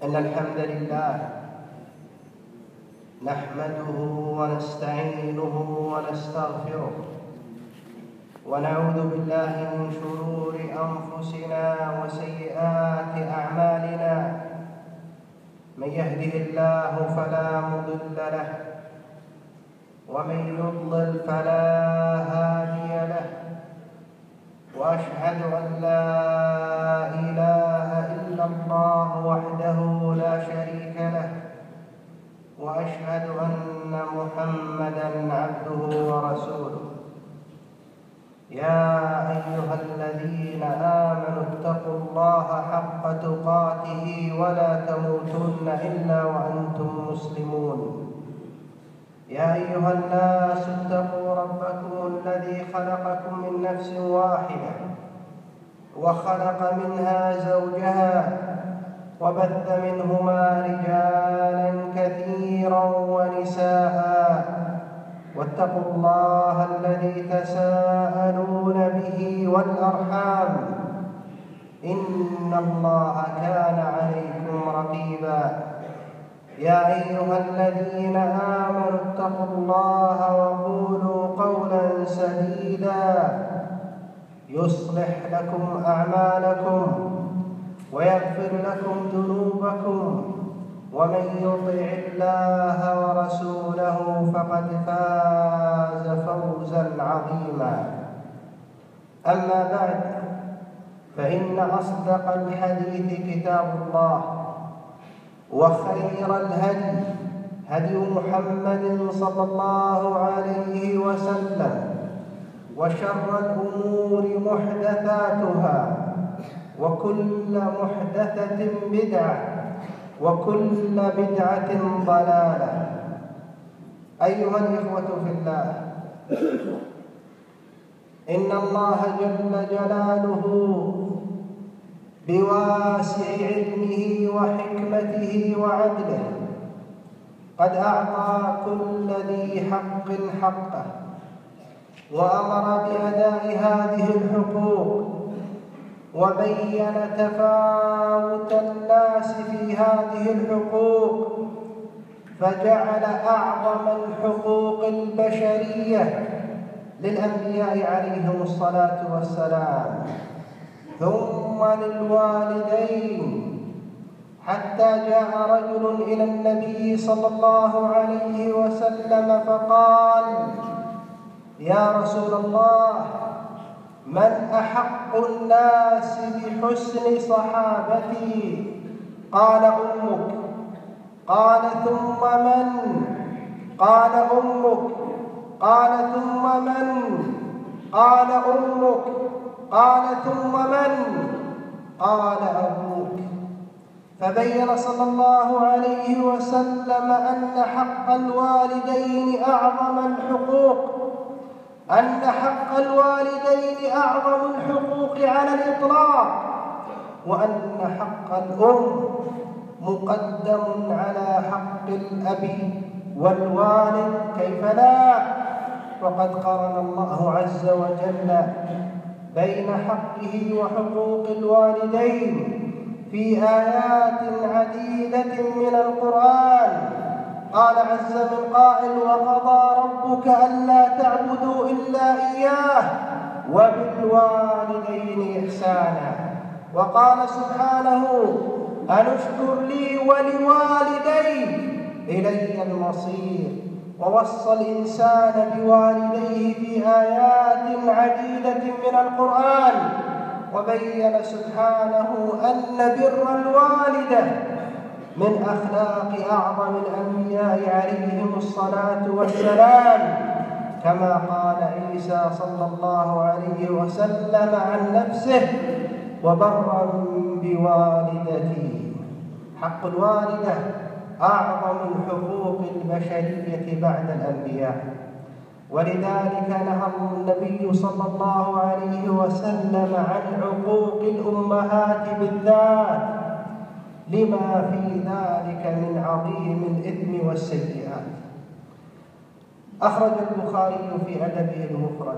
إن الحمد لله نحمده ونستعينه ونستغفره ونعوذ بالله من شرور أنفسنا وسيئات أعمالنا. من يهده الله فلا مضل له ومن يضلل فلا هادي له، وأشهد أن لا إله إلا الله وحده لا شريك له، وأشهد أن محمدًا عبده ورسوله. يا أيها الذين آمنوا اتقوا الله حق تقاته ولا تموتن إلا وأنتم مسلمون. يا أيها الناس اتقوا ربكم الذي خلقكم من نفس واحدة وخلق منها زوجها وبث منهما رجالا كثيرا ونساء، واتقوا الله الذي تساءلون به والأرحام، إن الله كان عليكم رقيبا. يا أيها الذين آمنوا اتقوا الله وقولوا قولا سديدا يصلح لكم أعمالكم ويغفر لكم ذنوبكم، ومن يطع الله ورسوله فقد فاز فوزا عظيما. أما بعد، فإن أصدق الحديث كتاب الله، وخير الهدي هدي محمد صلى الله عليه وسلم، وشر الأمور محدثاتها، وكل محدثة بدعة، وكل بدعة ضلالة. أيها الإخوة في الله، إن الله جل جلاله بواسع علمه وحكمته وعدله قد أعطى كل ذي حق حقه، وأمر بأداء هذه الحقوق، وبين تفاوت الناس في هذه الحقوق، فجعل أعظم الحقوق البشرية للأنبياء عليهم الصلاة والسلام، ثم للوالدين، حتى جاء رجل إلى النبي صلى الله عليه وسلم فقال: يا رسول الله، من أحق الناس بحسن صحابتي؟ قال: أمك. قال: ثم من؟ قال: أمك. قال: ثم من؟ قال: أمك. قال: ثم من؟ قال: أبوك. فبين صلى الله عليه وسلم أن حق الوالدين أعظم الحقوق، أن حق الوالدين أعظم الحقوق على الإطلاق، وأن حق الأم مقدم على حق الأب والوالد، كيف لا؟ وقد قرن الله عز وجل بين حقه وحقوق الوالدين في آيات عديدة من القرآن. قال عز من قائل: وقضى ربك ألا تعبدوا إلا إياه وبالوالدين إحسانا. وقال سبحانه: أن اشكر لي ولوالدي إلي المصير. ووصى الإنسان بوالديه في آيات عديدة من القرآن، وبين سبحانه أن بر الوالدة من أخلاق أعظم الأنبياء عليهم الصلاة والسلام، كما قال عيسى صلى الله عليه وسلم عن نفسه: وبرا بوالدتي. حق الوالدة أعظم الحقوق البشرية بعد الأنبياء، ولذلك نهى النبي صلى الله عليه وسلم عن عقوق الأمهات بالذات، لما في ذلك من عظيم الإثم والسيئات. أخرج البخاري في أدبه المفرد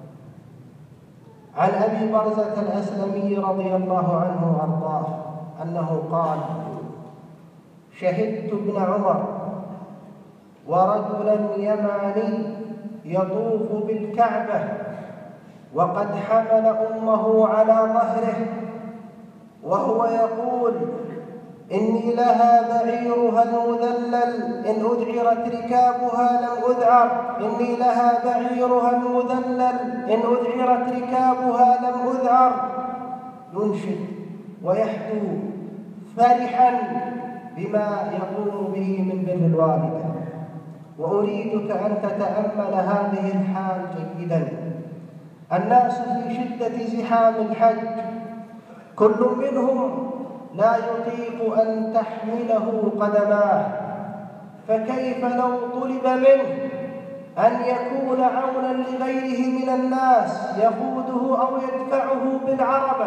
عن أبي برزة الأسلمي رضي الله عنه وأرضاه أنه قال: شهدت ابن عمر ورجلا يماني يطوف بالكعبة وقد حمل أمه على ظهره وهو يقول: إني لها بعيرها المذلل إن أذعرت ركابها لم أذعر، إني لها بعيرها المذلل إن أذعرت ركابها لم أذعر. ينشد ويحدو فرحا بما يقوم به من بر الوالدة. وأريدك أن تتأمل هذه الحال جيدا. الناس في شدة زحام الحج كل منهم لا يطيق أن تحمله قدماه، فكيف لو طلب منه أن يكون عونا لغيره من الناس يقوده أو يدفعه بالعربة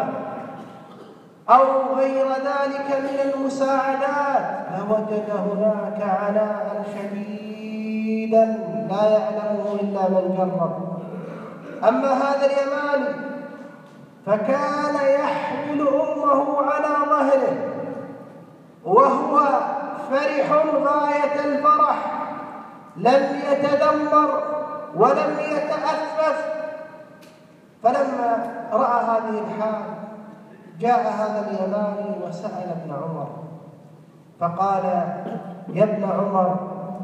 أو غير ذلك من المساعدات، لوجد هناك عناء شديدا لا يعلمه إلا من جرب. أما هذا اليماني فكان يحمل أمه على ظهره وهو فرح غاية الفرح، لم يتذمر ولم يتأفف. فلما رأى هذه الحال جاء هذا اليماني وسأل ابن عمر فقال: يا ابن عمر،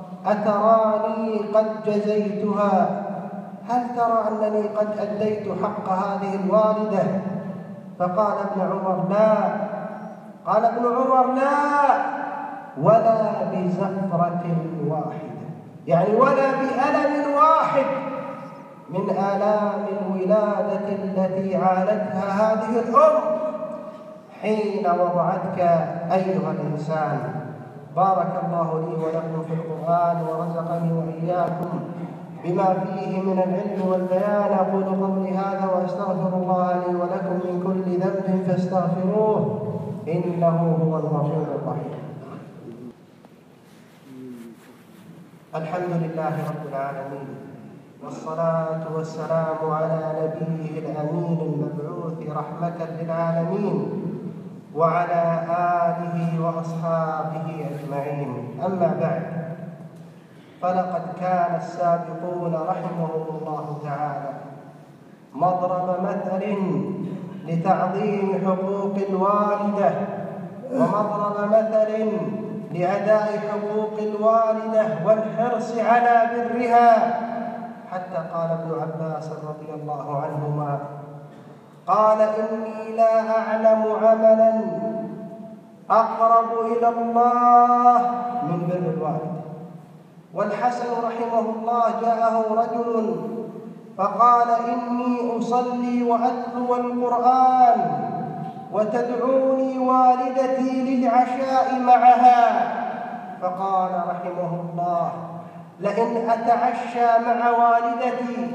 أتراني قد جزيتها؟ هل ترى أنني قد أديت حق هذه الوالدة؟ فقال ابن عمر: لا. قال ابن عمر: لا، ولا بزفرة واحدة، يعني ولا بألم واحد من آلام الولادة التي عانتها هذه الأم حين وضعتك أيها الإنسان. بارك الله لي ولكم في القرآن ورزقني وإياكم بما فيه من العلم والبيان. أقول قولي هذا وأستغفر الله لي ولكم من كل ذنب فاستغفروه إنه هو الغفور الرحيم. الحمد لله رب العالمين، والصلاة والسلام على نبيه الأمين المبعوث رحمة للعالمين وعلى آله وأصحابه أجمعين. أما بعد، فلقد كان السابقون رحمهم الله تعالى مضرب مثل لتعظيم حقوق الوالدة ومضرب مثل لأداء حقوق الوالدة والحرص على برها، حتى قال ابن عباس رضي الله عنهما: قال: إني لا أعلم عملا أقرب إلى الله من بر الوالدة. والحسن رحمه الله جاءه رجل فقال: إني أصلي وأتلو القرآن وتدعوني والدتي للعشاء معها. فقال رحمه الله: لئن أتعشى مع والدتي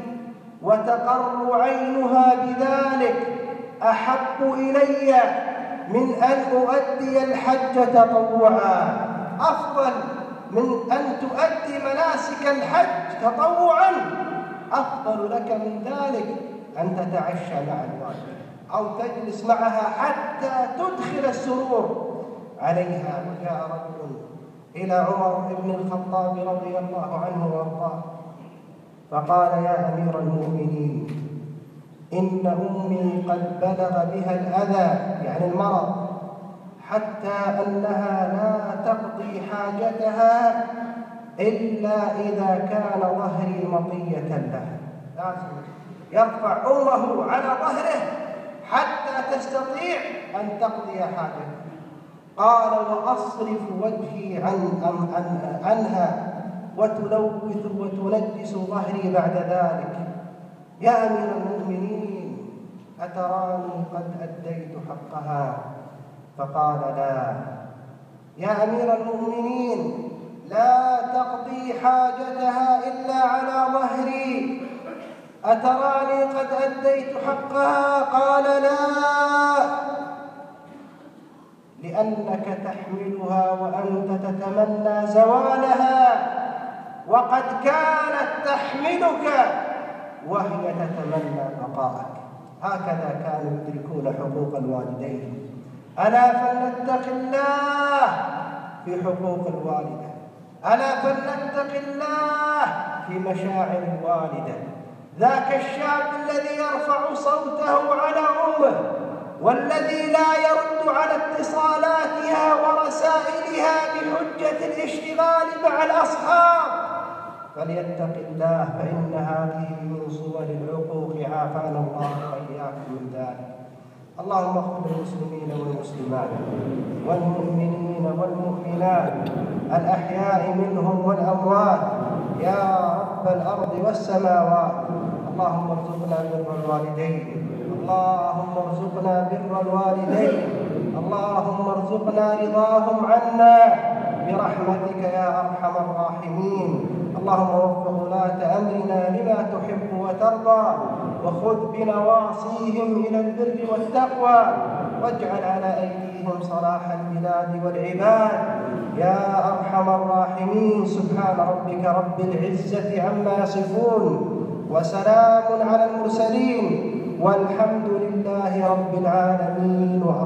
وتقر عينها بذلك أحب إلي من أن أؤدي الحج تطوعا. أفضل من أن تؤدي مناسك الحج تطوعا، أفضل لك من ذلك أن تتعشى مع الوالدة أو تجلس معها حتى تدخل السرور عليها. وجاء رجل إلى عمر بن الخطاب رضي الله عنه وارضاه فقال: يا أمير المؤمنين، إن أمي قد بلغ بها الأذى، يعني المرض، حتى أنها لا تقضي حاجتها إلا إذا كان ظهري مطية لها. لازم يرفع أمه على ظهره حتى تستطيع أن تقضي حاجتها. قال: وأصرف وجهي عنها وتلوث وتنجس ظهري بعد ذلك. يا أمير المؤمنين، أتراني قد أديت حقها؟ فقال: لا. يا أمير المؤمنين، لا تقضي حاجتها إلا على ظهري، أتراني قد أديت حقها؟ قال: لا، لأنك تحملها وأنت تتمنى زوالها، وقد كانت تحملك وهي تتمنى بقاءك. هكذا كانوا يدركون حقوق الوالدين. ألا فلنتق الله في حقوق الوالدة. ألا فلنتق الله في مشاعر الوالدة. ذاك الشاب الذي يرفع صوته على أمه والذي لا يرد على اتصالاتها ورسائلها بحجة الاشتغال مع الأصحاب، فليتق الله، فإن هذه من صور العقوق، عافانا الله وإياكم من ذلك. اللهم اغفر للمسلمين والمسلمات والمؤمنين والمؤمنات الأحياء منهم والأموات يا رب الأرض والسماوات. اللهم ارزقنا بر الوالدين، اللهم ارزقنا بر الوالدين، اللهم ارزقنا رضاهم عنا برحمتك يا أرحم الراحمين. اللهم وفق ولاة أمرنا لما تحب وترضى، وخذ بنواصيهم إلى البر والتقوى، واجعل على أيديهم صلاح البلاد والعباد يا أرحم الراحمين. سبحان ربك رب العزة عما يصفون، وسلام على المرسلين، والحمد لله رب العالمين.